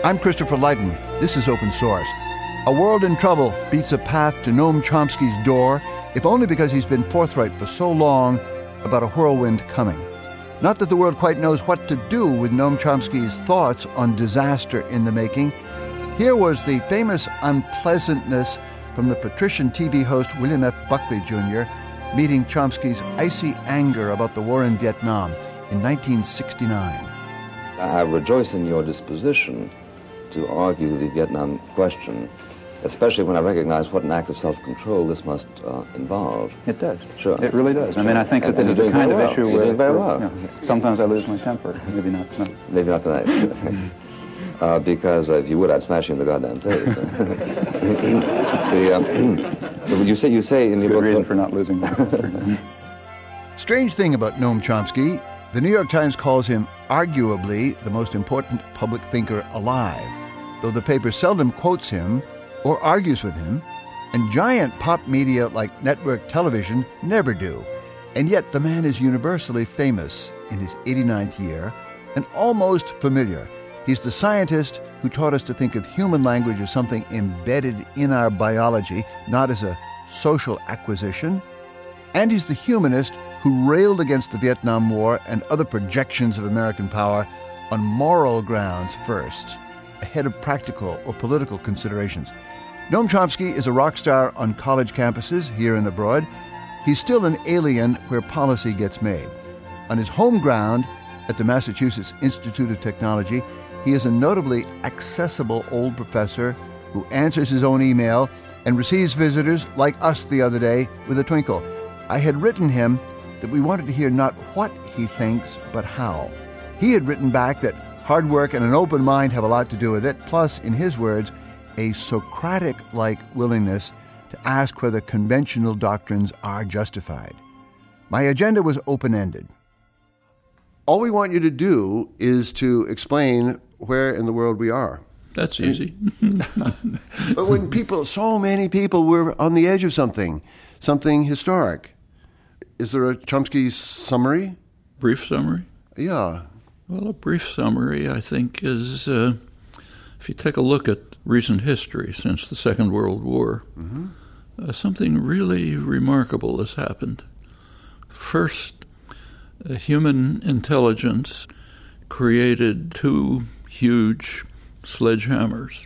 I'm Christopher Lydon. This is Open Source. A world in trouble beats a path to Noam Chomsky's door, if only because he's been forthright for so long about a whirlwind coming. Not that the world quite knows what to do with Noam Chomsky's thoughts on disaster in the making. Here was the famous unpleasantness from the patrician TV host William F. Buckley Jr. meeting Chomsky's icy anger about the war in Vietnam in 1969. I rejoice in your disposition to argue the Vietnam question, especially when I recognize what an act of self-control this must involve. It does. Sure. It really does. Sure. I mean, I think that this is the kind of issue where... You're doing very well. You know, sometimes I lose my temper. Maybe not tonight. Maybe not tonight. Because if you would, I'd smash you in the goddamn face. You say in your book... reason for not losing my temper. Strange thing about Noam Chomsky, the New York Times calls him arguably the most important public thinker alive, though the paper seldom quotes him or argues with him, and giant pop media like network television never do. And yet the man is universally famous in his 89th year and almost familiar. He's the scientist who taught us to think of human language as something embedded in our biology, not as a social acquisition. And he's the humanist who railed against the Vietnam War and other projections of American power on moral grounds first, ahead of practical or political considerations. Noam Chomsky is a rock star on college campuses here and abroad. He's still an alien where policy gets made. On his home ground at the Massachusetts Institute of Technology, he is a notably accessible old professor who answers his own email and receives visitors like us the other day with a twinkle. I had written him that we wanted to hear not what he thinks, but how. He had written back that hard work and an open mind have a lot to do with it, plus, in his words, a Socratic-like willingness to ask whether conventional doctrines are justified. My agenda was open-ended. All we want you to do is to explain where in the world we are. That's easy. But when so many people were on the edge of something historic, is there a Chomsky summary? Brief summary? Yeah. Well, a brief summary, I think, is if you take a look at recent history since the Second World War, something really remarkable has happened. First, human intelligence created two huge sledgehammers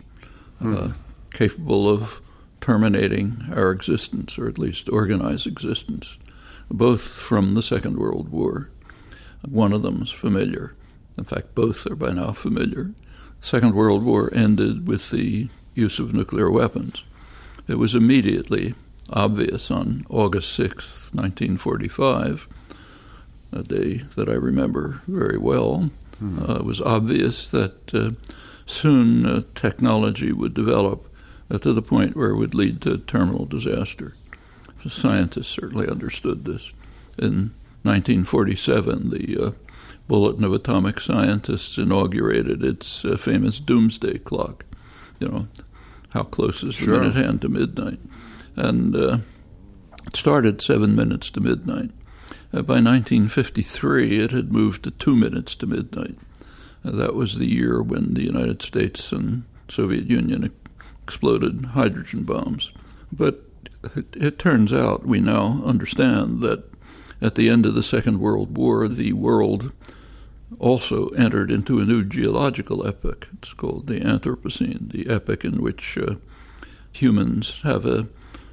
capable of terminating our existence, or at least organized existence, both from the Second World War. One of them is familiar. In fact, both are by now familiar. The Second World War ended with the use of nuclear weapons. It was immediately obvious on August 6, 1945, a day that I remember very well. It was obvious that soon technology would develop to the point where it would lead to terminal disaster. Scientists certainly understood this. In 1947, the Bulletin of Atomic Scientists inaugurated its famous doomsday clock. You know, how close is the minute hand to midnight? And it started 7 minutes to midnight. By 1953, it had moved to 2 minutes to midnight. That was the year when the United States and Soviet Union exploded hydrogen bombs. But it turns out we now understand that at the end of the Second World War, the world also entered into a new geological epoch. It's called the Anthropocene, the epoch in which humans have a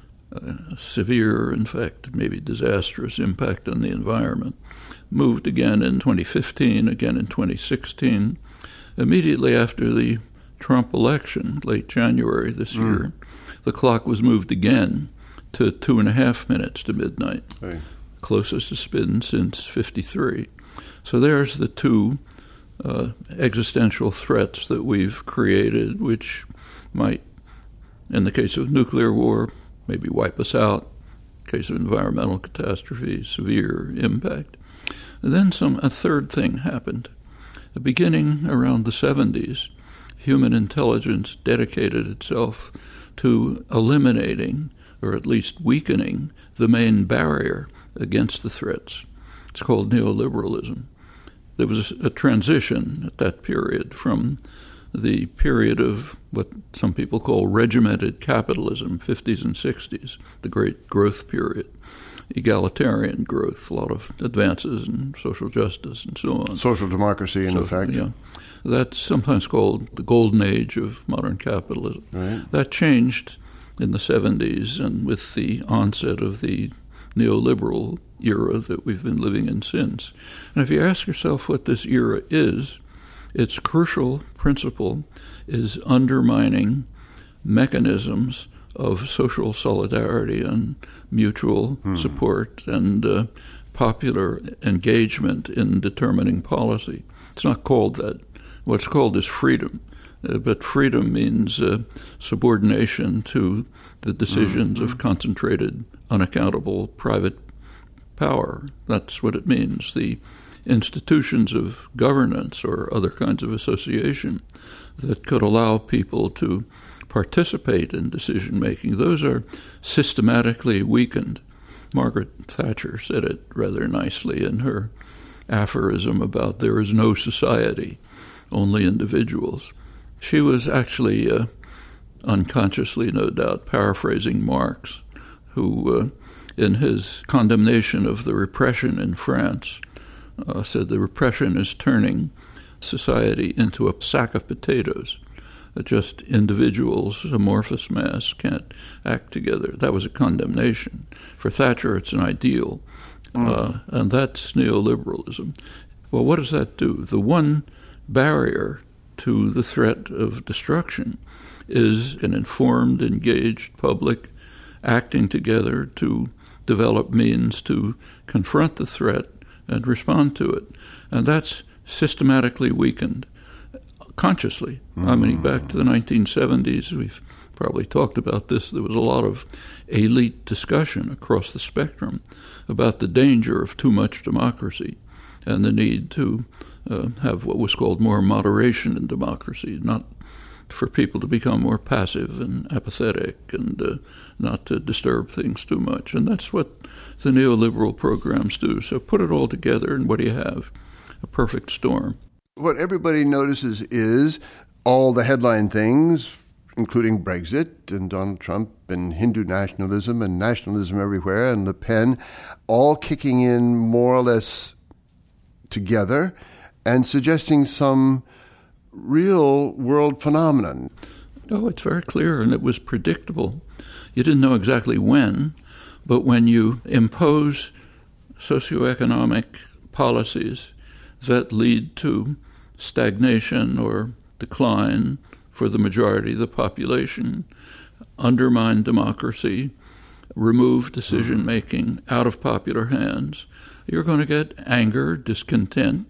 severe, in fact, maybe disastrous impact on the environment. Moved again in 2015, again in 2016. Immediately after the Trump election, late January this year, the clock was moved again to 2.5 minutes to midnight, closest it's been since 1953. So there's the two existential threats that we've created, which might, in the case of nuclear war, maybe wipe us out. In the case of environmental catastrophe, severe impact. And then a third thing happened. Beginning around the 70s, human intelligence dedicated itself to eliminating, or at least weakening, the main barrier against the threats. It's called neoliberalism. There was a transition at that period from the period of what some people call regimented capitalism, 50s and 60s, the great growth period, egalitarian growth, a lot of advances in social justice and so on. Social democracy, in effect. Yeah. That's sometimes called the golden age of modern capitalism. Right. That changed in the 70s and with the onset of the neoliberal era that we've been living in since. And if you ask yourself what this era is, its crucial principle is undermining mechanisms of social solidarity and mutual support and popular engagement in determining policy. It's not called that. What's called is freedom. But freedom means subordination to the decisions of concentrated, unaccountable private power. That's what it means. The institutions of governance or other kinds of association that could allow people to participate in decision-making, those are systematically weakened. Margaret Thatcher said it rather nicely in her aphorism about there is no society, only individuals. She was actually, unconsciously no doubt, paraphrasing Marx, who, in his condemnation of the repression in France, said the repression is turning society into a sack of potatoes. Just individuals, amorphous mass, can't act together. That was a condemnation. For Thatcher, it's an ideal, and that's neoliberalism. Well, what does that do? The one barrier to the threat of destruction is an informed, engaged public acting together to develop means to confront the threat and respond to it. And that's systematically weakened consciously. I mean, back to the 1970s, we've probably talked about this. There was a lot of elite discussion across the spectrum about the danger of too much democracy and the need to have what was called more moderation in democracy, not for people to become more passive and apathetic and not to disturb things too much. And that's what the neoliberal programs do. So put it all together, and what do you have? A perfect storm. What everybody notices is all the headline things, including Brexit and Donald Trump and Hindu nationalism and nationalism everywhere and Le Pen, all kicking in more or less together and suggesting some real world phenomenon. Oh, it's very clear, and it was predictable. You didn't know exactly when, but when you impose socioeconomic policies that lead to stagnation or decline for the majority of the population, undermine democracy, remove decision-making out of popular hands, you're going to get anger, discontent,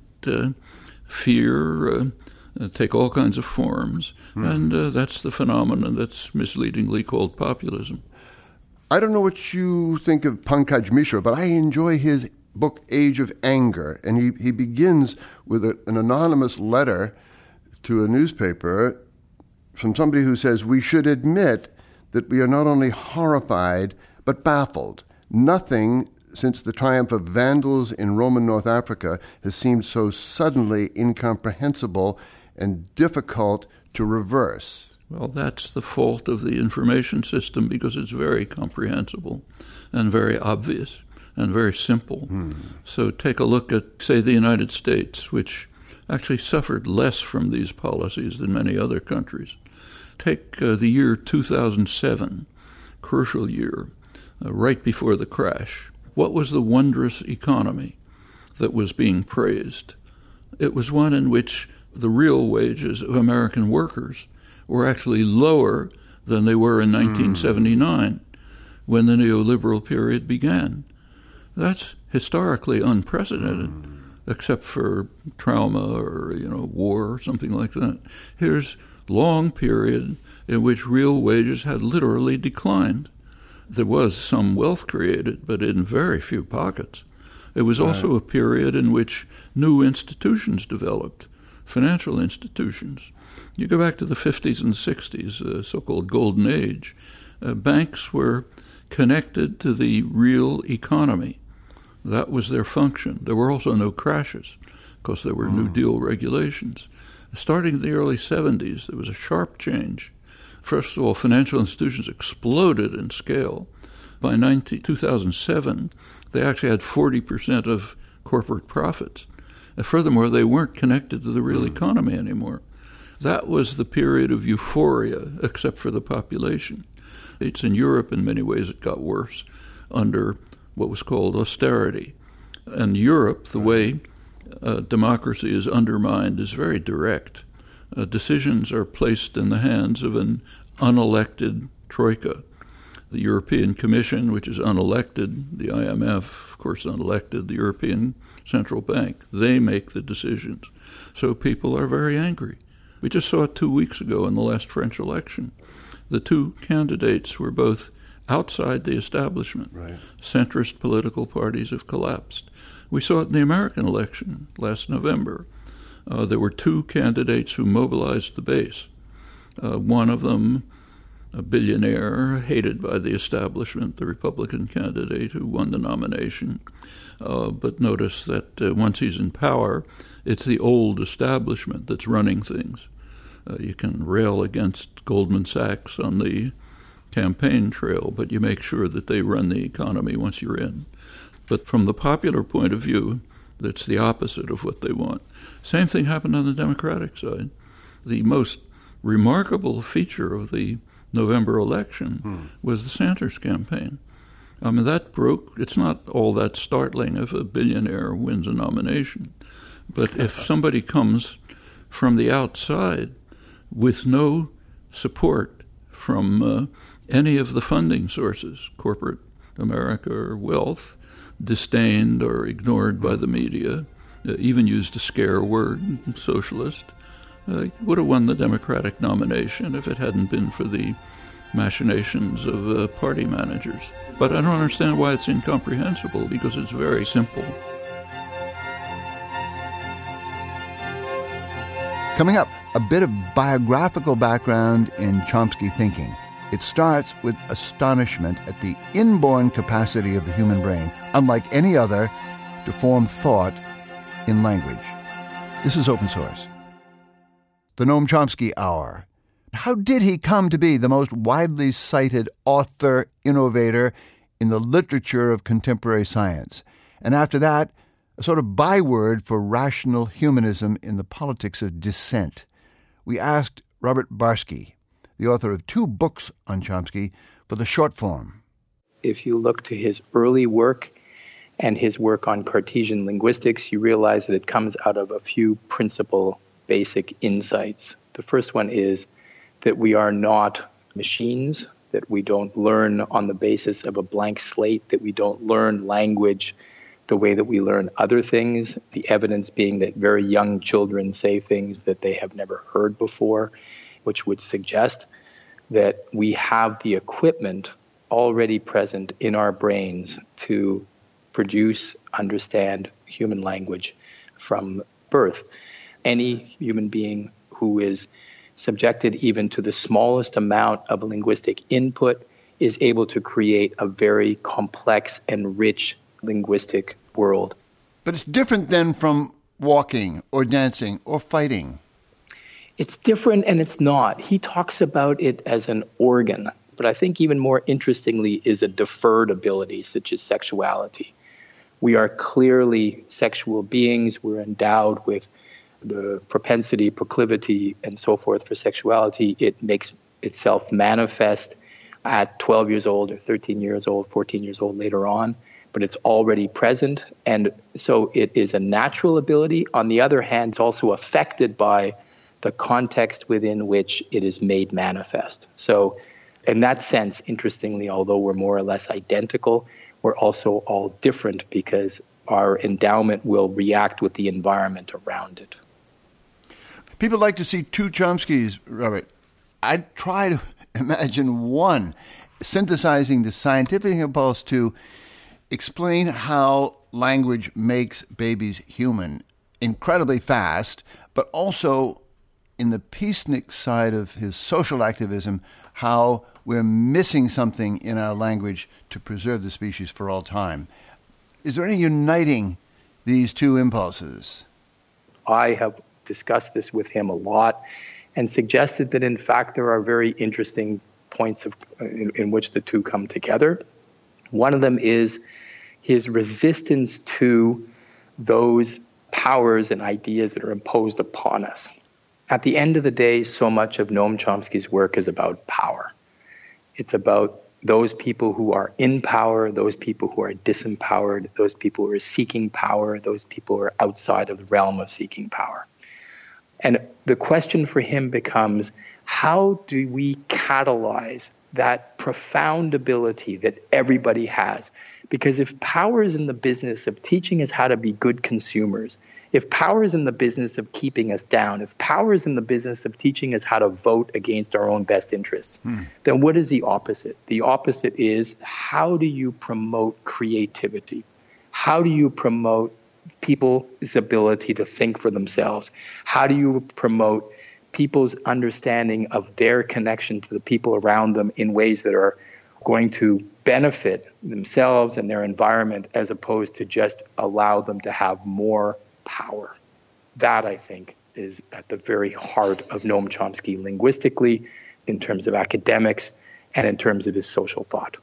fear, take all kinds of forms, and that's the phenomenon that's misleadingly called populism. I don't know what you think of Pankaj Mishra, but I enjoy his book Age of Anger, and he begins with an anonymous letter to a newspaper from somebody who says, "We should admit that we are not only horrified, but baffled. Nothing since the triumph of Vandals in Roman North Africa has seemed so suddenly incomprehensible and difficult to reverse." Well, that's the fault of the information system because it's very comprehensible and very obvious and very simple. So take a look at, say, the United States, which actually suffered less from these policies than many other countries. Take the year 2007, crucial year, right before the crash. What was the wondrous economy that was being praised? It was one in which the real wages of American workers were actually lower than they were in 1979 when the neoliberal period began. That's historically unprecedented, except for trauma or, war or something like that. Here's a long period in which real wages had literally declined. There was some wealth created, but in very few pockets. It was also a period in which new institutions developed, financial institutions. You go back to the 50s and 60s, the so-called golden age. Banks were connected to the real economy. That was their function. There were also no crashes because there were New Deal regulations. Starting in the early 70s, there was a sharp change. First of all, financial institutions exploded in scale. By 2007, they actually had 40% of corporate profits. And furthermore, they weren't connected to the real economy anymore. That was the period of euphoria, except for the population. It's in Europe, in many ways, it got worse under what was called austerity. And Europe, the way democracy is undermined is very direct. Decisions are placed in the hands of an unelected troika. The European Commission, which is unelected, the IMF, of course, unelected, the European Central Bank, they make the decisions. So people are very angry. We just saw it 2 weeks ago in the last French election. The two candidates were both outside the establishment. Right. Centrist political parties have collapsed. We saw it in the American election last November. There were two candidates who mobilized the base. One of them, a billionaire hated by the establishment, the Republican candidate who won the nomination. But notice that once he's in power, it's the old establishment that's running things. You can rail against Goldman Sachs on the campaign trail, but you make sure that they run the economy once you're in. But from the popular point of view, that's the opposite of what they want. Same thing happened on the Democratic side. The most remarkable feature of the November election was the Sanders campaign. I mean, that broke, it's not all that startling if a billionaire wins a nomination. But if somebody comes from the outside with no support from any of the funding sources, corporate America or wealth, disdained or ignored by the media, even used a scare word, socialist, would have won the Democratic nomination if it hadn't been for the machinations of party managers. But I don't understand why it's incomprehensible, because it's very simple. Coming up, a bit of biographical background in Chomsky thinking. It starts with astonishment at the inborn capacity of the human brain, unlike any other, to form thought in language. This is Open Source. The Noam Chomsky Hour. How did he come to be the most widely cited author, innovator in the literature of contemporary science? And after that, a sort of byword for rational humanism in the politics of dissent. We asked Robert Barsky, the author of 2 books on Chomsky, for the short form. If you look to his early work and his work on Cartesian linguistics, you realize that it comes out of a few principal basic insights. The first one is that we are not machines, that we don't learn on the basis of a blank slate, that we don't learn language the way that we learn other things, the evidence being that very young children say things that they have never heard before, which would suggest that we have the equipment already present in our brains to produce, understand human language from birth. Any human being who is subjected even to the smallest amount of linguistic input is able to create a very complex and rich linguistic world. But it's different than from walking or dancing or fighting. It's different and it's not. He talks about it as an organ, but I think even more interestingly is a deferred ability, such as sexuality. We are clearly sexual beings. We're endowed with the propensity, proclivity, and so forth for sexuality. It makes itself manifest at 12 years old or 13 years old, 14 years old later on, but it's already present. And so it is a natural ability. On the other hand, it's also affected by the context within which it is made manifest. So in that sense, interestingly, although we're more or less identical, we're also all different because our endowment will react with the environment around it. People like to see 2 Chomskys, Robert. I try to imagine one synthesizing the scientific impulse to explain how language makes babies human incredibly fast, but also in the peacenik side of his social activism, how we're missing something in our language to preserve the species for all time. Is there any uniting these 2 impulses? I have discussed this with him a lot and suggested that, in fact, there are very interesting points in which the two come together. One of them is his resistance to those powers and ideas that are imposed upon us. At the end of the day, so much of Noam Chomsky's work is about power. It's about those people who are in power, those people who are disempowered, those people who are seeking power, those people who are outside of the realm of seeking power. And the question for him becomes, how do we catalyze that profound ability that everybody has? Because if power is in the business of teaching us how to be good consumers, if power is in the business of keeping us down, if power is in the business of teaching us how to vote against our own best interests, then what is the opposite? The opposite is, how do you promote creativity? How do you promote people's ability to think for themselves? How do you promote people's understanding of their connection to the people around them in ways that are going to benefit themselves and their environment, as opposed to just allow them to have more power? That, I think, is at the very heart of Noam Chomsky linguistically, in terms of academics, and in terms of his social thought.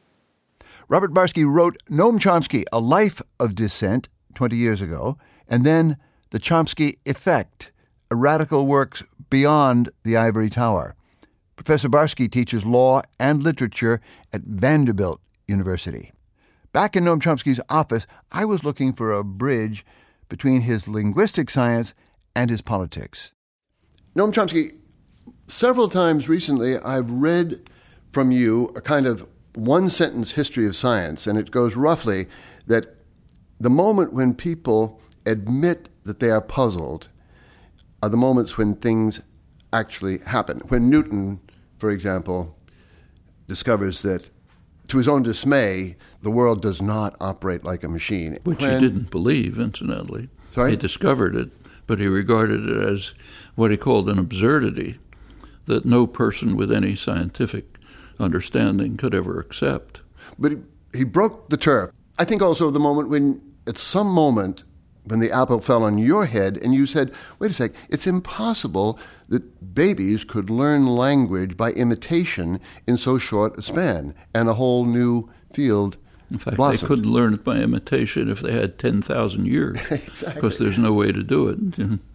Robert Barsky wrote Noam Chomsky, A Life of Dissent, 20 years ago, and then The Chomsky Effect, a radical work beyond the ivory tower. Professor Barsky teaches law and literature at Vanderbilt University. Back in Noam Chomsky's office, I was looking for a bridge between his linguistic science and his politics. Noam Chomsky, several times recently I've read from you a kind of one-sentence history of science, and it goes roughly that the moment when people admit that they are puzzled are the moments when things actually happen. When Newton, for example, discovers that, to his own dismay, the world does not operate like a machine. Which he didn't believe, incidentally. Sorry? He discovered it, but he regarded it as what he called an absurdity that no person with any scientific understanding could ever accept. But he broke the turf. I think also the moment when, at some moment, when the apple fell on your head and you said, wait a sec, it's impossible that babies could learn language by imitation in so short a span, and a whole new field in fact, blossomed. They couldn't learn it by imitation if they had 10,000 years, Exactly. Because there's no way to do it.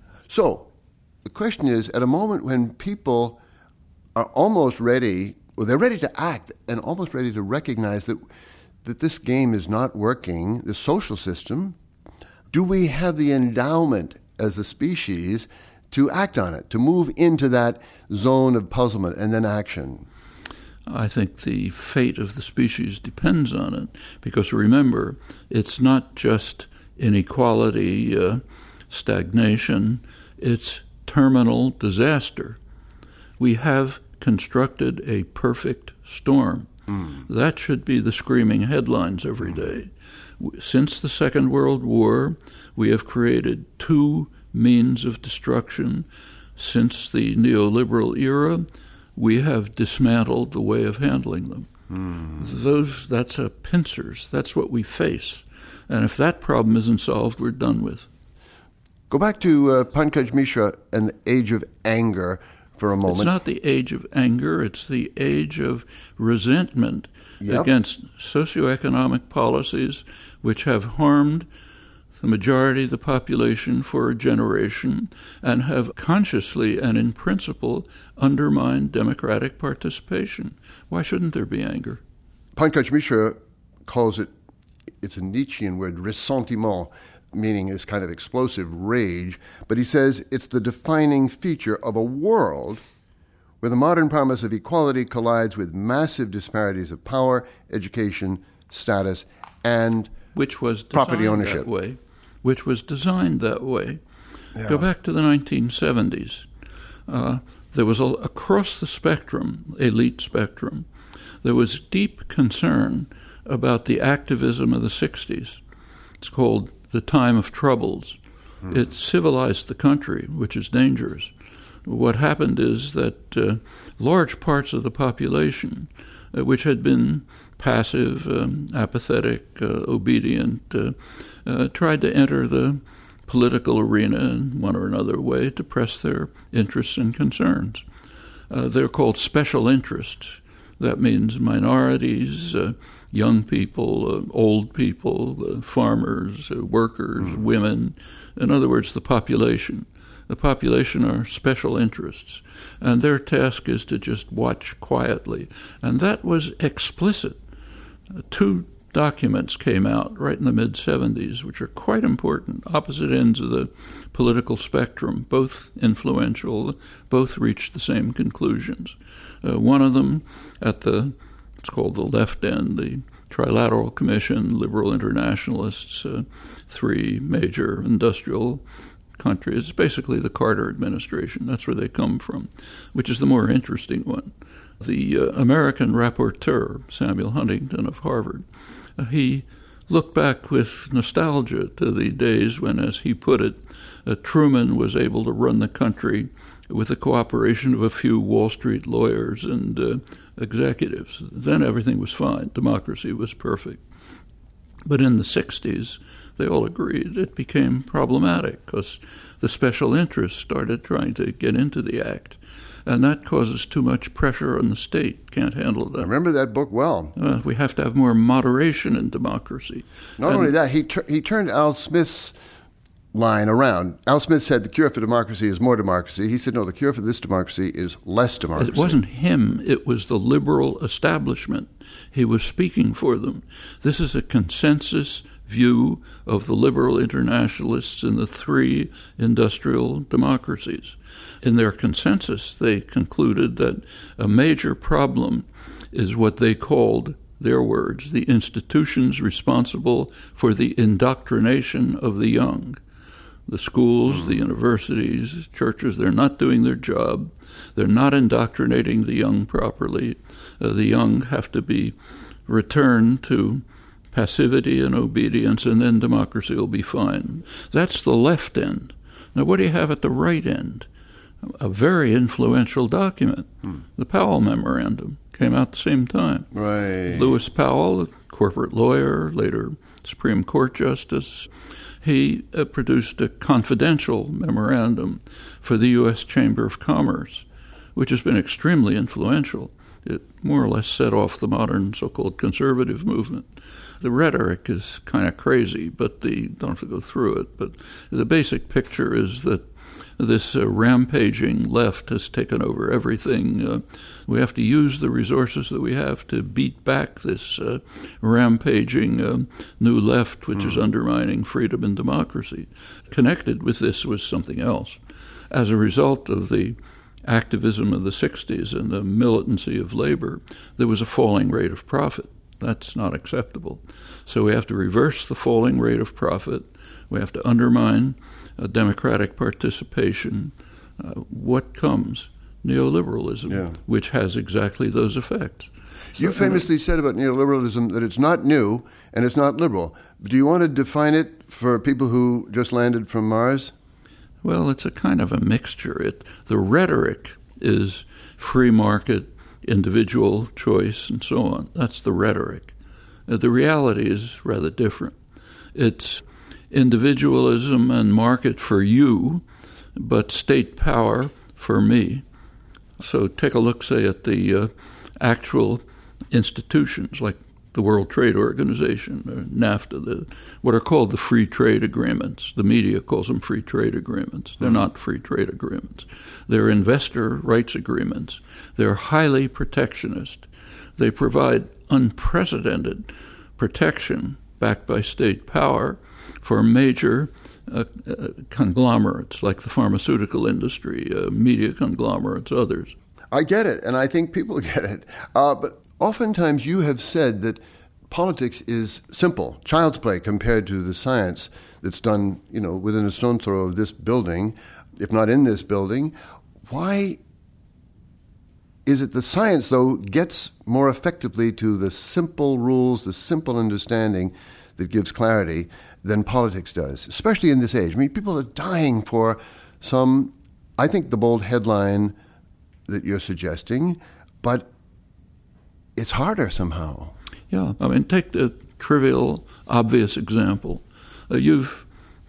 So the question is, at a moment when people are almost ready, or they're ready to act and almost ready to recognize that this game is not working, the social system, do we have the endowment as a species to act on it, to move into that zone of puzzlement and then action? I think the fate of the species depends on it, because remember, it's not just inequality, stagnation, it's terminal disaster. We have constructed a perfect storm. That should be the screaming headlines every day. Since the Second World War, we have created two means of destruction. Since the neoliberal era, we have dismantled the way of handling them. That's a pincers. That's what we face. And if that problem isn't solved, we're done with. Go back to Pankaj Mishra and the age of anger for a moment. It's not the age of anger. It's the age of resentment against socioeconomic policies which have harmed the majority of the population for a generation and have consciously and in principle undermined democratic participation. Why shouldn't there be anger? Pankaj Mishra calls it, it's a Nietzschean word, ressentiment, meaning this kind of explosive rage, but he says it's the defining feature of a world where the modern promise of equality collides with massive disparities of power, education, status, and which was property ownership. That way, which was designed that way. Yeah. Go back to the 1970s. There was across the spectrum, elite spectrum, there was deep concern about the activism of the 60s. It's called the time of troubles. It civilized the country, which is dangerous. What happened is that large parts of the population, which had been passive, apathetic, obedient, tried to enter the political arena in one or another way to press their interests and concerns. They're called special interests. That means minorities, young people, old people, farmers, workers, women. In other words, the population. The population are special interests, and their task is to just watch quietly. And that was explicit. Two documents came out right in the mid-'70s, which are quite important, opposite ends of the political spectrum, both influential, both reached the same conclusions. One of them it's called the left end, the Trilateral Commission, liberal internationalists, three major industrial countries, basically the Carter administration, that's where they come from, which is the more interesting one. The American rapporteur, Samuel Huntington of Harvard, he looked back with nostalgia to the days when, as he put it, Truman was able to run the country with the cooperation of a few Wall Street lawyers and executives. Then everything was fine. Democracy was perfect. But in the 60s, they all agreed it became problematic because the special interests started trying to get into the act. And that causes too much pressure on the state. Can't handle that. I remember that book well. We have to have more moderation in democracy. Not only that, he turned Al Smith's line around. Al Smith said the cure for democracy is more democracy. He said, no, the cure for this democracy is less democracy. It wasn't him. It was the liberal establishment. He was speaking for them. This is a consensus view of the liberal internationalists in the three industrial democracies. In their consensus, they concluded that a major problem is what they called, their words, the institutions responsible for the indoctrination of the young. The schools, the universities, churches, they're not doing their job. They're not indoctrinating the young properly. The young have to be returned to passivity and obedience, and then democracy will be fine. That's the left end. Now, what do you have at the right end? A very influential document. The Powell Memorandum came out at the same time. Right. Lewis Powell, a corporate lawyer, later Supreme Court Justice, he produced a confidential memorandum for the U.S. Chamber of Commerce, which has been extremely influential. It more or less set off the modern so-called conservative movement. The rhetoric is kind of crazy, but don't have to go through it. But the basic picture is that this rampaging left has taken over everything. We have to use the resources that we have to beat back this rampaging new left, which is undermining freedom and democracy. Connected with this was something else. As a result of the activism of the 60s and the militancy of labor, there was a falling rate of profit. That's not acceptable. So we have to reverse the falling rate of profit. We have to undermine democratic participation. What comes? Neoliberalism, which has exactly those effects. You famously said about neoliberalism that it's not new and it's not liberal. Do you want to define it for people who just landed from Mars? Well, it's a kind of a mixture. The rhetoric is free market, individual choice, and so on. That's the rhetoric. The reality is rather different. It's individualism and market for you, but state power for me. So take a look, say, at the actual institutions like the World Trade Organization, or NAFTA, what are called the free trade agreements. The media calls them free trade agreements. They're not free trade agreements. They're investor rights agreements. They're highly protectionist. They provide unprecedented protection backed by state power for major conglomerates like the pharmaceutical industry, media conglomerates, others. I get it, and I think people get it. But oftentimes you have said that politics is simple, child's play compared to the science that's done, within a stone's throw of this building, if not in this building. Why is it the science, though, gets more effectively to the simple rules, the simple understanding that gives clarity than politics does, especially in this age? I mean, people are dying for some, I think, the bold headline that you're suggesting, but it's harder somehow. Yeah, I mean, take the trivial, obvious example. You've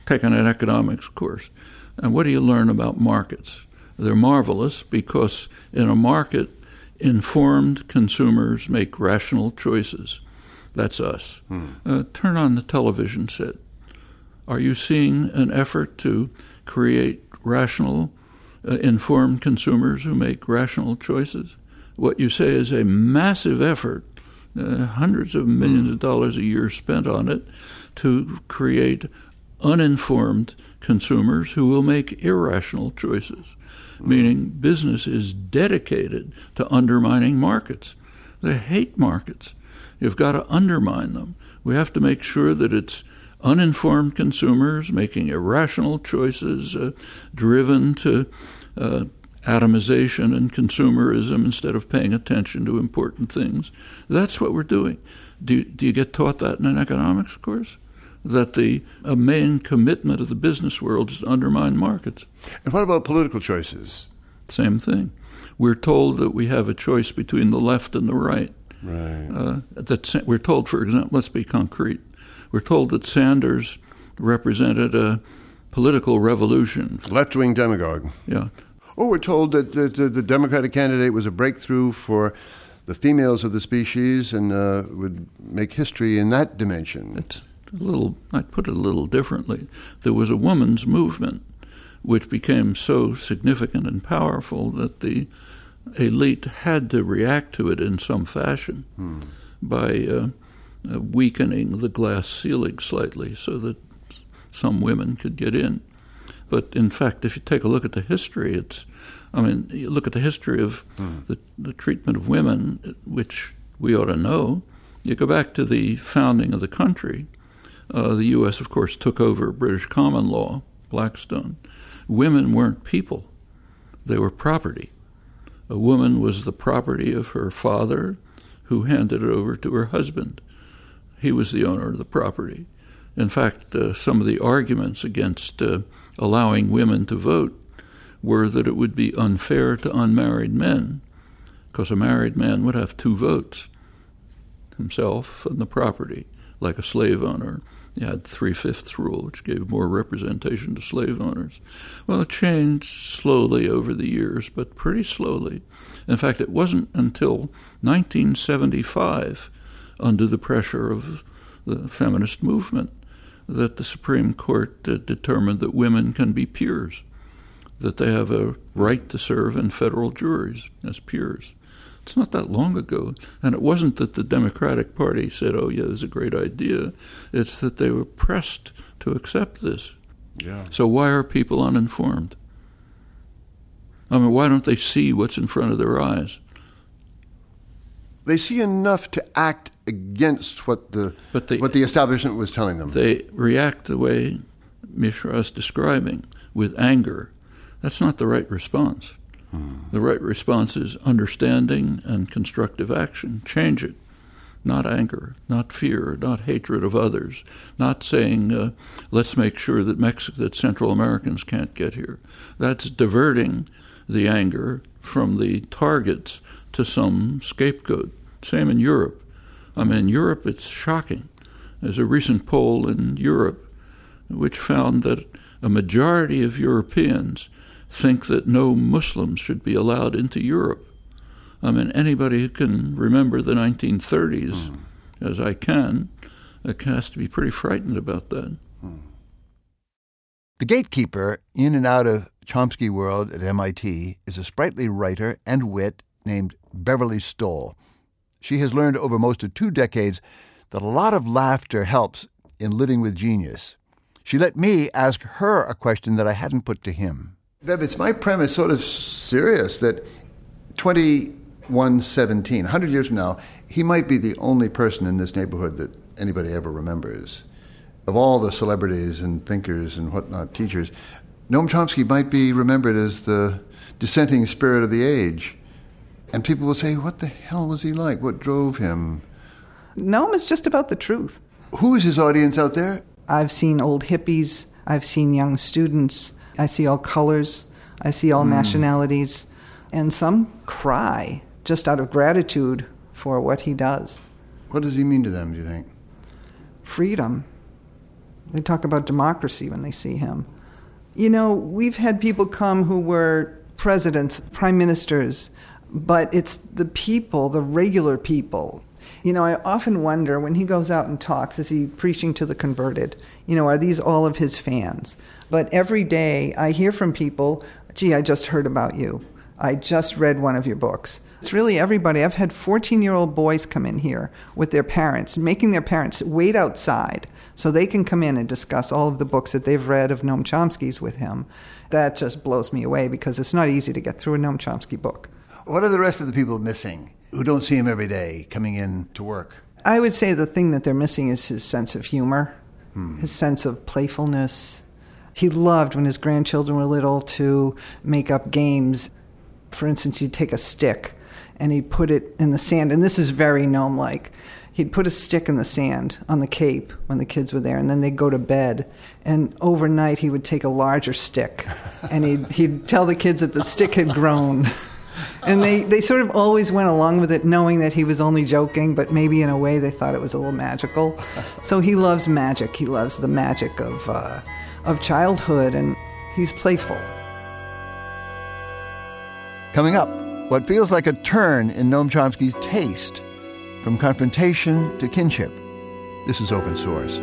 taken an economics course. And what do you learn about markets? They're marvelous because in a market, informed consumers make rational choices. That's us. Turn on the television set. Are you seeing an effort to create rational, informed consumers who make rational choices? What you say is a massive effort, hundreds of millions of dollars a year spent on it, to create uninformed consumers who will make irrational choices, meaning business is dedicated to undermining markets. They hate markets. You've got to undermine them. We have to make sure that it's uninformed consumers making irrational choices, driven to atomization and consumerism instead of paying attention to important things. That's what we're doing. Do you get taught that in an economics course? That a main commitment of the business world is to undermine markets. And what about political choices? Same thing. We're told that we have a choice between the left and the right. Right. We're told, for example, let's be concrete. We're told that Sanders represented a political revolution. Left-wing demagogue. Yeah. Oh, we're told that the Democratic candidate was a breakthrough for the females of the species and would make history in that dimension. It's I'd put it a little differently. There was a women's movement which became so significant and powerful that the elite had to react to it in some fashion by weakening the glass ceiling slightly so that some women could get in. But in fact, if you take a look at the history, you look at the history of the treatment of women, which we ought to know. You go back to the founding of the country. The U.S., of course, took over British common law, Blackstone. Women weren't people. They were property. A woman was the property of her father, who handed it over to her husband. He was the owner of the property. In fact, some of the arguments against allowing women to vote were that it would be unfair to unmarried men, because a married man would have 2 votes, himself and the property, like a slave owner. You had 3/5 rule, which gave more representation to slave owners. Well, it changed slowly over the years, but pretty slowly. In fact, it wasn't until 1975, under the pressure of the feminist movement, that the Supreme Court determined that women can be peers, that they have a right to serve in federal juries as peers. It's not that long ago. And it wasn't that the Democratic Party said, oh, yeah, this is a great idea. It's that they were pressed to accept this. Yeah. So why are people uninformed? Why don't they see what's in front of their eyes? They see enough to act against what the establishment was telling them. They react the way Mishra is describing, with anger. That's not the right response. The right response is understanding and constructive action. Change it. Not anger, not fear, not hatred of others, not saying, let's make sure that Central Americans can't get here. That's diverting the anger from the targets to some scapegoat. Same in Europe. In Europe it's shocking. There's a recent poll in Europe which found that a majority of Europeans think that no Muslims should be allowed into Europe. Anybody who can remember the 1930s, as I can, has to be pretty frightened about that. The gatekeeper in and out of Chomsky world at MIT is a sprightly writer and wit named Beverly Stoll. She has learned over most of 2 decades that a lot of laughter helps in living with genius. She let me ask her a question that I hadn't put to him. Bev, it's my premise, sort of serious, that 2117, 100 years from now, he might be the only person in this neighborhood that anybody ever remembers. Of all the celebrities and thinkers and whatnot, teachers, Noam Chomsky might be remembered as the dissenting spirit of the age. And people will say, what the hell was he like? What drove him? Noam is just about the truth. Who is his audience out there? I've seen old hippies. I've seen young students. I see all colors. I see all nationalities. And some cry just out of gratitude for what he does. What does he mean to them, do you think? Freedom. They talk about democracy when they see him. You know, we've had people come who were presidents, prime ministers, but it's the people, the regular people. You know, I often wonder, when he goes out and talks, is he preaching to the converted? You know, are these all of his fans? But every day I hear from people, gee, I just heard about you. I just read one of your books. It's really everybody. I've had 14-year-old boys come in here with their parents, making their parents wait outside so they can come in and discuss all of the books that they've read of Noam Chomsky's with him. That just blows me away because it's not easy to get through a Noam Chomsky book. What are the rest of the people missing who don't see him every day coming in to work? I would say the thing that they're missing is his sense of humor, his sense of playfulness. He loved, when his grandchildren were little, to make up games. For instance, he'd take a stick and he'd put it in the sand. And this is very Noam-like. He'd put a stick in the sand on the Cape when the kids were there, and then they'd go to bed. And overnight, he would take a larger stick, and he'd tell the kids that the stick had grown. And they sort of always went along with it, knowing that he was only joking, but maybe in a way they thought it was a little magical. So he loves magic. He loves the magic of childhood, and he's playful. Coming up, what feels like a turn in Noam Chomsky's taste, from confrontation to kinship. This is Open Source.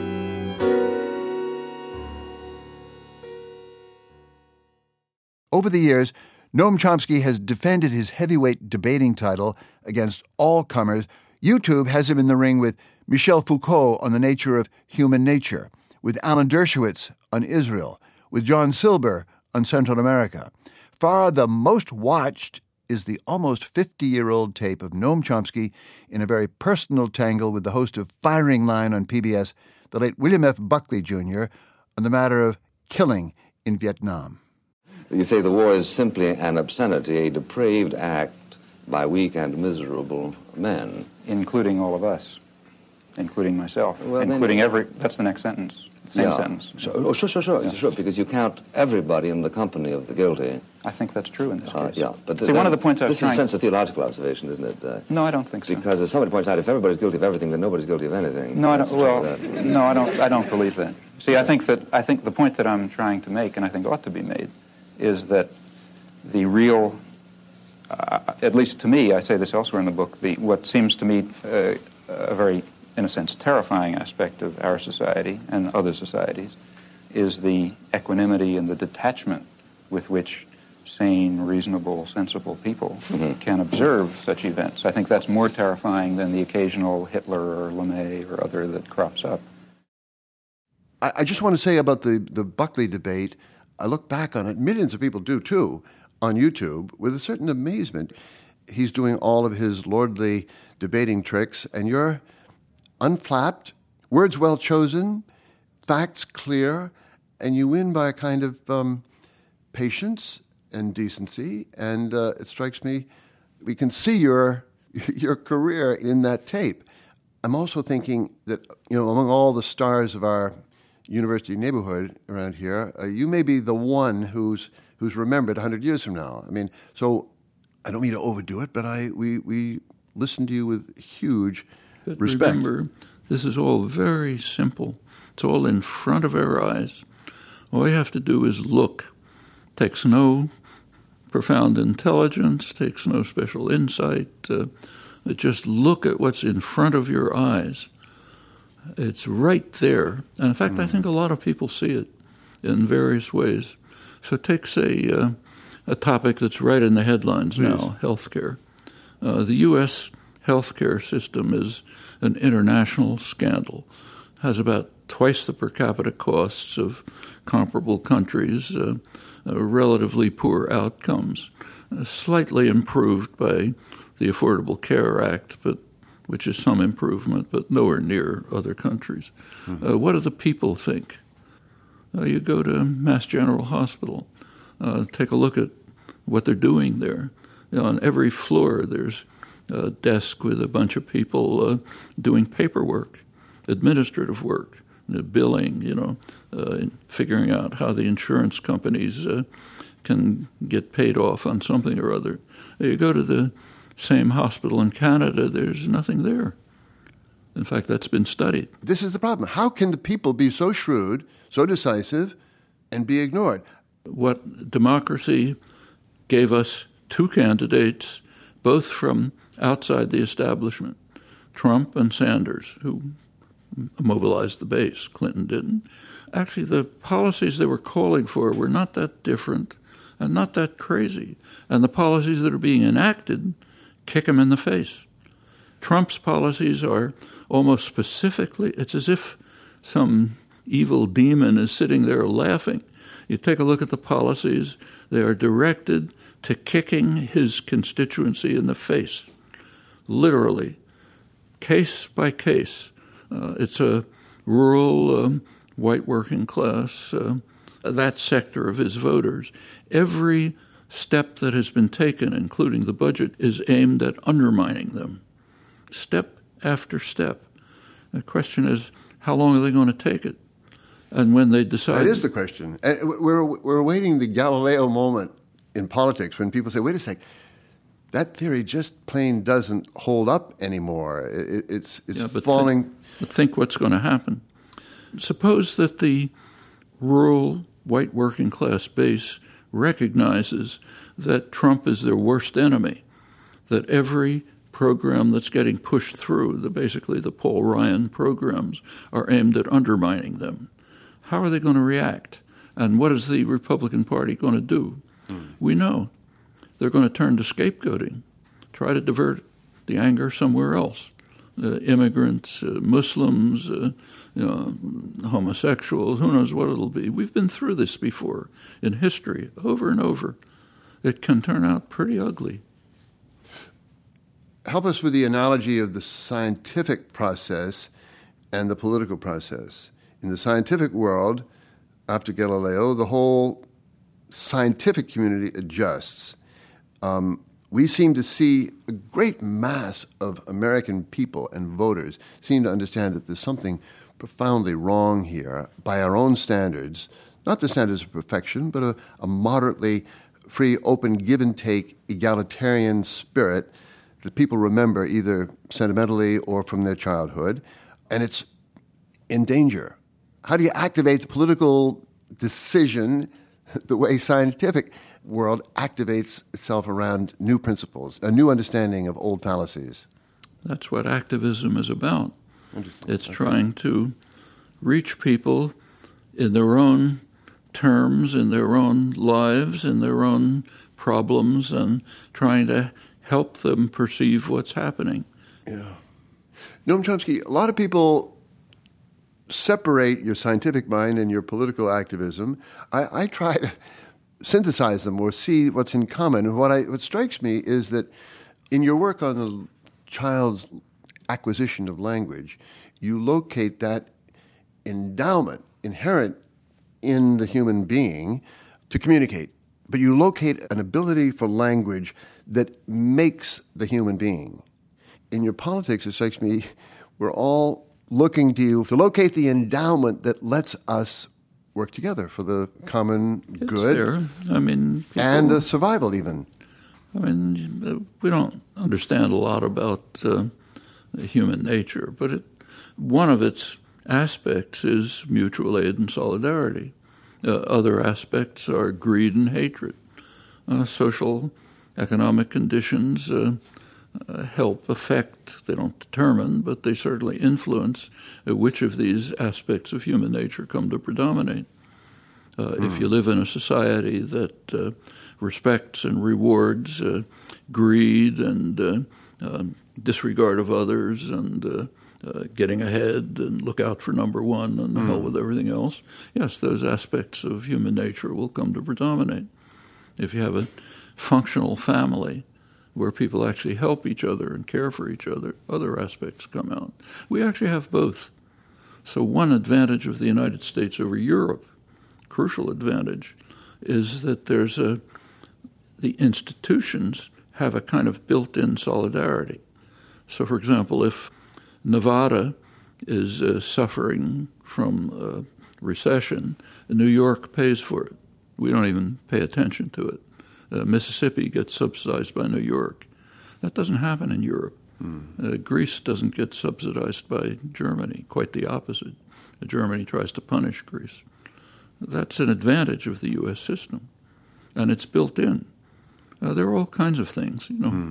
Over the years, Noam Chomsky has defended his heavyweight debating title against all comers. YouTube has him in the ring with Michel Foucault on the nature of human nature, with Alan Dershowitz on Israel, with John Silber on Central America. Far the most watched is the almost 50-year-old tape of Noam Chomsky in a very personal tangle with the host of Firing Line on PBS, the late William F. Buckley, Jr., on the matter of killing in Vietnam. You say the war is simply an obscenity, a depraved act by weak and miserable men. Including all of us, including myself, Well, including then, that's the next sentence. Same sentence. Sure, because you count everybody in the company of the guilty. I think that's true in this case. But See, one of the points I was This is a sense of theological observation, isn't it? No, I don't think so. Because as somebody points out, if everybody's guilty of everything, then nobody's guilty of anything. No, I don't. Well, no, I don't. I don't believe that. See, I think the point that I'm trying to make, and I think ought to be made, is that the real, at least to me, I say this elsewhere in the book, what seems to me a very, in a sense, terrifying aspect of our society and other societies is the equanimity and the detachment with which sane, reasonable, sensible people can observe such events. I think that's more terrifying than the occasional Hitler or LeMay or other that crops up. I just want to say about the Buckley debate, I look back on it, millions of people do too, on YouTube, with a certain amazement. He's doing all of his lordly debating tricks, and you're unflapped, words well chosen, facts clear, and you win by a kind of patience and decency. And it strikes me, we can see your career in that tape. I'm also thinking that, among all the stars of our university neighborhood around here, you may be the one who's remembered 100 years from now. I mean, so I don't mean to overdo it, but we listen to you with huge respect. Remember, this is all very simple. It's all in front of our eyes. All you have to do is look. Takes no profound intelligence, takes no special insight. Just look at what's in front of your eyes. It's right there. And in fact, I think a lot of people see it in various ways. So take, say, a topic that's right in the headlines now, healthcare. The U.S. healthcare system is an international scandal. Has about twice the per capita costs of comparable countries, relatively poor outcomes, slightly improved by the Affordable Care Act, which is some improvement, but nowhere near other countries. What do the people think? You go to Mass General Hospital, take a look at what they're doing there. On every floor there's a desk with a bunch of people doing paperwork, administrative work, billing, figuring out how the insurance companies can get paid off on something or other. You go to the same hospital in Canada, there's nothing there. In fact, that's been studied. This is the problem. How can the people be so shrewd, so decisive, and be ignored? What democracy gave us two candidates, both from outside the establishment, Trump and Sanders, who mobilized the base. Clinton didn't. Actually, the policies they were calling for were not that different and not that crazy. And the policies that are being enacted kick them in the face. Trump's policies are almost specifically, it's as if some evil demon is sitting there laughing. You take a look at the policies, they are directed to kicking his constituency in the face, literally, case by case. It's a rural, white working class, that sector of his voters. Every step that has been taken, including the budget, is aimed at undermining them, step after step. The question is, how long are they going to take it? And when they decide... That is the question. We're awaiting the Galileo moment in politics when people say, wait a sec, that theory just plain doesn't hold up anymore. It's falling... But think what's going to happen. Suppose that the rural, white working class base recognizes that Trump is their worst enemy, that every program that's getting pushed through, basically the Paul Ryan programs, are aimed at undermining them. How are they going to react? And what is the Republican Party going to do? We know. They're going to turn to scapegoating, try to divert the anger somewhere else. Immigrants, Muslims, homosexuals, who knows what it'll be. We've been through this before in history, over and over. It can turn out pretty ugly. Help us with the analogy of the scientific process and the political process. In the scientific world, after Galileo, the whole scientific community adjusts. We seem to see a great mass of American people and voters seem to understand that there's something profoundly wrong here by our own standards, not the standards of perfection, but a moderately free, open, give-and-take, egalitarian spirit that people remember either sentimentally or from their childhood, and it's in danger. How do you activate the political decision the way scientific world activates itself around new principles, a new understanding of old fallacies? That's what activism is about. It's trying to reach people in their own terms, in their own lives, in their own problems, and trying to help them perceive what's happening. Yeah. Noam Chomsky, a lot of people separate your scientific mind and your political activism. I try to synthesize them or see what's in common. What strikes me is that in your work on the child's acquisition of language, you locate that endowment inherent in the human being to communicate. But you locate an ability for language that makes the human being. In your politics, it strikes me, we're all looking to you to locate the endowment that lets us work together for the common good. There. I mean, and the survival even. I mean, we don't understand a lot about human nature, but one of its aspects is mutual aid and solidarity. Other aspects are greed and hatred. Social, economic conditions help affect, they don't determine, but they certainly influence which of these aspects of human nature come to predominate. If you live in a society that respects and rewards greed and disregard of others and getting ahead and look out for number one and the hell with everything else, yes, those aspects of human nature will come to predominate. If you have a functional family where people actually help each other and care for each other, other aspects come out. We actually have both. So one advantage of the United States over Europe, crucial advantage, is that the institutions have a kind of built-in solidarity. So, for example, if Nevada is suffering from recession, New York pays for it. We don't even pay attention to it. Mississippi gets subsidized by New York. That doesn't happen in Europe. Greece doesn't get subsidized by Germany, quite the opposite. Germany tries to punish Greece. That's an advantage of the U.S. system, and it's built in. There are all kinds of things,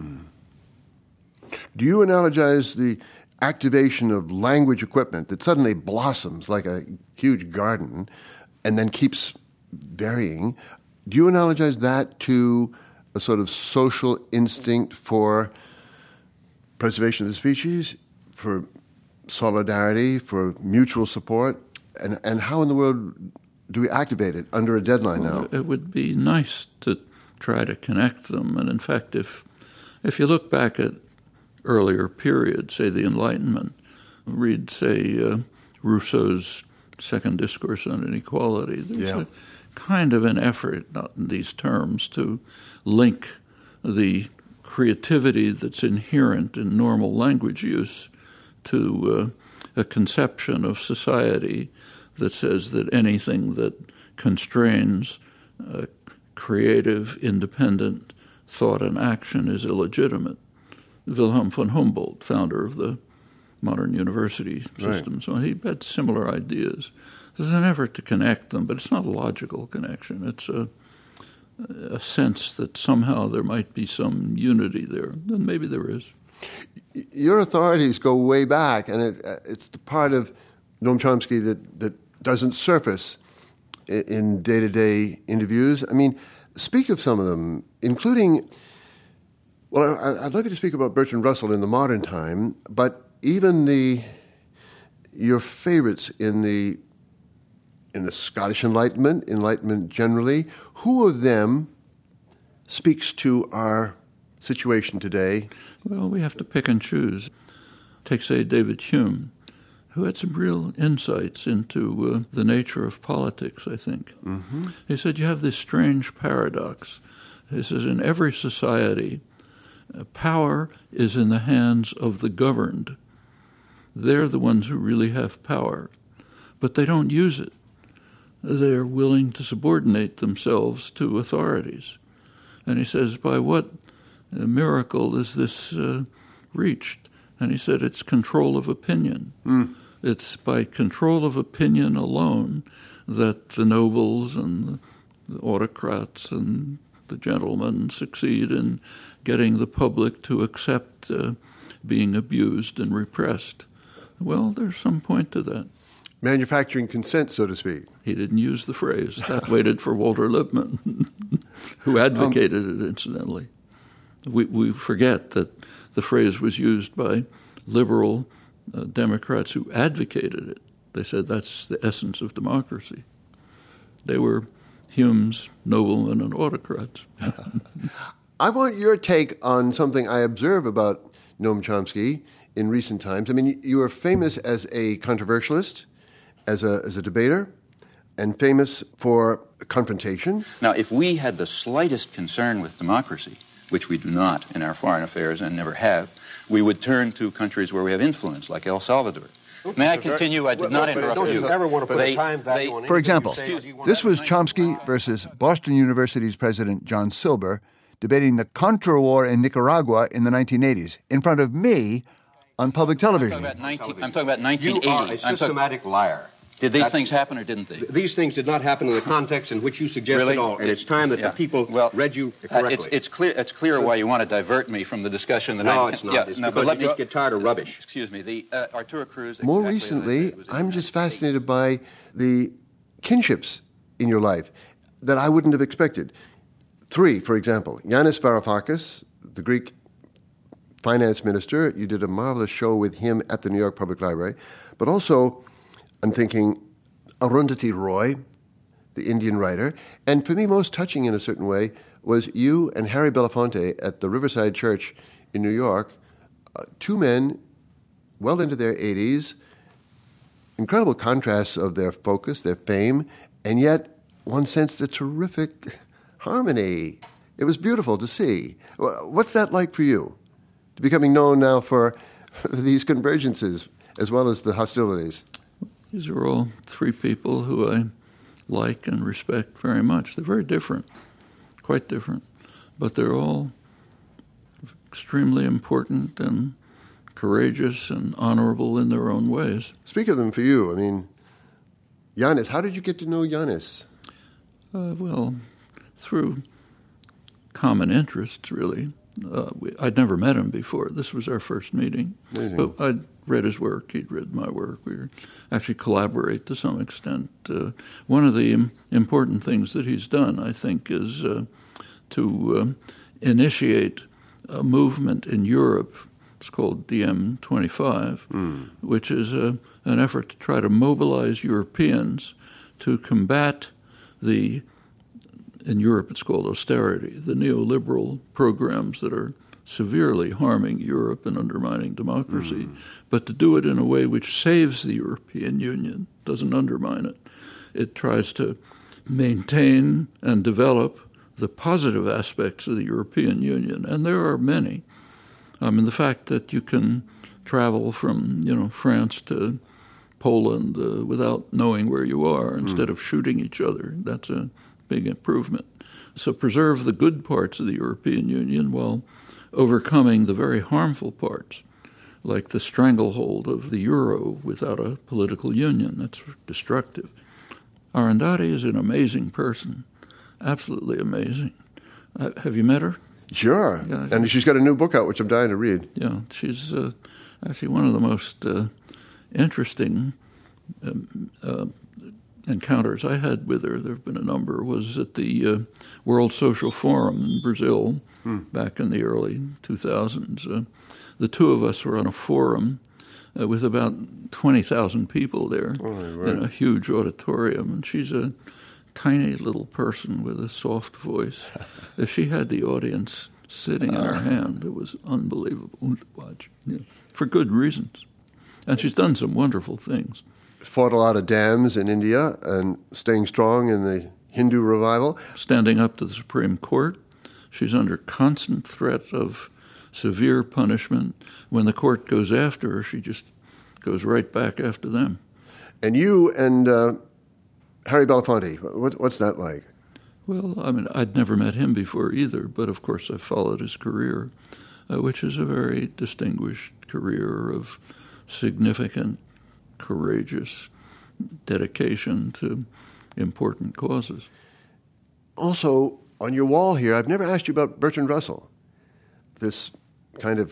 Do you analogize the activation of language equipment that suddenly blossoms like a huge garden and then keeps varying? Do you analogize that to a sort of social instinct for preservation of the species, for solidarity, for mutual support? And how in the world do we activate it under a deadline now? It would be nice to try to connect them. And in fact, if you look back at earlier periods, say the Enlightenment, read, say, Rousseau's Second Discourse on Inequality, there's a kind of an effort, not in these terms, to link the creativity that's inherent in normal language use to a conception of society that says that anything that constrains creative, independent thought and action is illegitimate. Wilhelm von Humboldt, founder of the modern university system, right. So he had similar ideas. There's an effort to connect them, but it's not a logical connection. It's a sense that somehow there might be some unity there, and maybe there is. Your authorities go way back, and it's the part of Noam Chomsky that doesn't surface in day-to-day interviews. I mean, speak of some of them, including, well, I'd love you to speak about Bertrand Russell in the modern time, but even your favorites in the Scottish Enlightenment generally. Who of them speaks to our situation today? Well, we have to pick and choose. Take, say, David Hume, who had some real insights into the nature of politics, I think. Mm-hmm. He said, you have this strange paradox. He says, in every society, power is in the hands of the governed. They're the ones who really have power, but they don't use it. They're willing to subordinate themselves to authorities. And he says, by what miracle is this reached? And he said, it's control of opinion. It's by control of opinion alone that the nobles and the autocrats and the gentlemen succeed in getting the public to accept being abused and repressed. Well, there's some point to that. Manufacturing consent, so to speak. He didn't use the phrase. That waited for Walter Lippmann, who advocated it, incidentally. We forget that the phrase was used by liberal Democrats who advocated it. They said that's the essence of democracy. They were Hume's noblemen and autocrats. I want your take on something I observe about Noam Chomsky in recent times. I mean, you are famous as a controversialist, as a debater, and famous for confrontation. Now, if we had the slightest concern with democracy, which we do not in our foreign affairs and never have, we would turn to countries where we have influence, like El Salvador. May I continue? I did not interrupt you. Don't you ever want to put a time value on it? For example, this was Chomsky versus Boston University's President John Silber debating the Contra War in Nicaragua in the 1980s in front of me on public television. I'm talking about 1980. You are a systematic liar. Did these things happen or didn't they? These things did not happen in the context in which you suggested really? all. And it's time that the people read you correctly. It's clear why you want to divert me from the discussion that No, it's not. But let me just get tired of rubbish. Excuse me. Arturo Cruz. More recently, I'm just fascinated by the kinships in your life that I wouldn't have expected. 3, for example, Yanis Varoufakis, the Greek finance minister. You did a marvelous show with him at the New York Public Library. But also, I'm thinking Arundhati Roy, the Indian writer. And for me, most touching in a certain way was you and Harry Belafonte at the Riverside Church in New York, 2 men well into their 80s, incredible contrasts of their focus, their fame, and yet one sensed a terrific harmony. It was beautiful to see. What's that like for you? Becoming known now for these convergences as well as the hostilities. These are all 3 people who I like and respect very much. They're very different, quite different, but they're all extremely important and courageous and honorable in their own ways. Speak of them for you. I mean, Yanis, how did you get to know Yanis? Well, through common interests, really. I'd never met him before. This was our first meeting. Amazing. But I'd read his work. He'd read my work. We actually collaborate to some extent. One of the important things that he's done, I think, is to initiate a movement in Europe. It's called DiEM25, which is an effort to try to mobilize Europeans to combat in Europe it's called austerity, the neoliberal programs that are severely harming Europe and undermining democracy, but to do it in a way which saves the European Union, doesn't undermine it. It tries to maintain and develop the positive aspects of the European Union, and there are many. I mean, the fact that you can travel from, France to Poland without knowing where you are instead of shooting each other, that's a big improvement. So preserve the good parts of the European Union while overcoming the very harmful parts, like the stranglehold of the euro without a political union. That's destructive. Arundhati is an amazing person, absolutely amazing. Have you met her? Sure. Yeah, and she's got a new book out, which I'm dying to read. Yeah, she's actually one of the most interesting encounters I had with her. There have been a number. Was at the World Social Forum in Brazil back in the early 2000s. The two of us were on a forum with about 20,000 people there in a huge auditorium, and she's a tiny little person with a soft voice. She had the audience sitting in her hand. It was unbelievable to watch, for good reasons. And she's done some wonderful things. Fought a lot of dams in India and staying strong in the Hindu revival. Standing up to the Supreme Court. She's under constant threat of severe punishment. When the court goes after her, she just goes right back after them. And you and Harry Belafonte, what's that like? Well, I mean, I'd never met him before either, but of course I followed his career, which is a very distinguished career of significant, courageous dedication to important causes. Also, on your wall here, I've never asked you about Bertrand Russell, this kind of,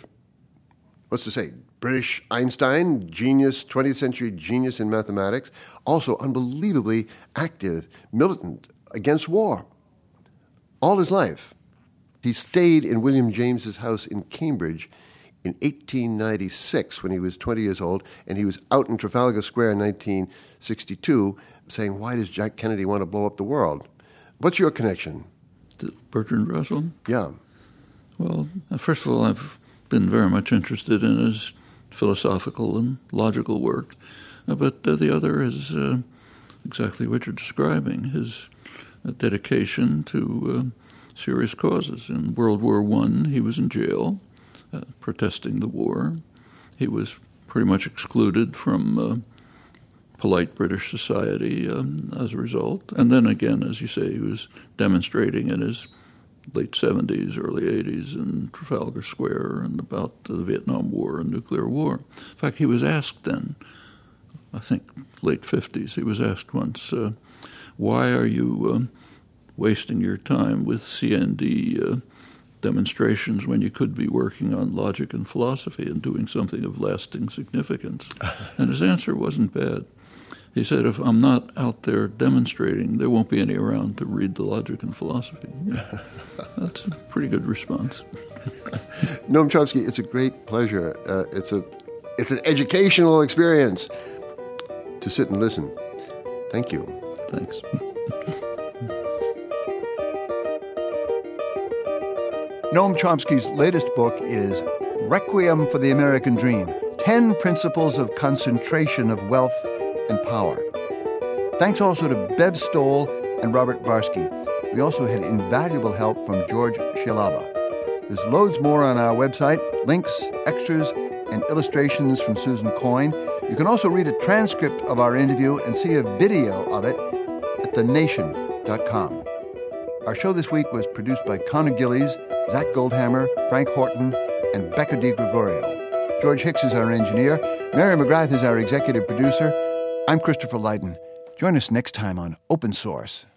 British Einstein, genius, 20th century genius in mathematics, also unbelievably active, militant against war all his life. He stayed in William James's house in Cambridge in 1896 when he was 20 years old, and he was out in Trafalgar Square in 1962 saying, why does Jack Kennedy want to blow up the world? What's your connection? To Bertrand Russell? Yeah. Well, first of all, I've been very much interested in his philosophical and logical work, but the other is exactly what you're describing, his dedication to serious causes. In World War I, he was in jail protesting the war. He was pretty much excluded from polite British society as a result. And then again, as you say, he was demonstrating in his late 70s, early 80s in Trafalgar Square and about the Vietnam War and nuclear war. In fact, he was asked then, I think late 50s, he was asked once, why are you wasting your time with CND demonstrations when you could be working on logic and philosophy and doing something of lasting significance? And his answer wasn't bad. He said, if I'm not out there demonstrating, there won't be any around to read the logic and philosophy. Yeah. That's a pretty good response. Noam Chomsky, it's a great pleasure. It's an educational experience to sit and listen. Thank you. Thanks. Noam Chomsky's latest book is Requiem for the American Dream, 10 Principles of Concentration of Wealth and Power. Thanks also to Bev Stoll and Robert Barsky. We also had invaluable help from George Shalaba. There's loads more on our website, links, extras, and illustrations from Susan Coyne. You can also read a transcript of our interview and see a video of it at thenation.com. Our show this week was produced by Connor Gillies, Zach Goldhammer, Frank Horton, and Becca Di Gregorio. George Hicks is our engineer. Mary McGrath is our executive producer. I'm Christopher Lydon. Join us next time on Open Source.